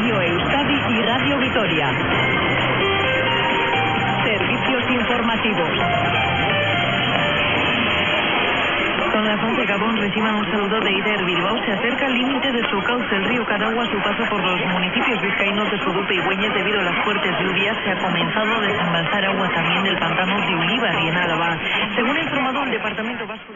Radio Euskadi y Radio Vitoria. Servicios informativos. Son las 11. Gabón, reciban un saludo de Ider. Bilbao se acerca al límite de su cauce. El río Cadagua, a su paso por los municipios vizcaínos de Zudupe y Güeñes, debido a las fuertes lluvias, se ha comenzado a desembalsar agua también del pantano de Ullíbar y en Álava. Según ha informado el Departamento Vasco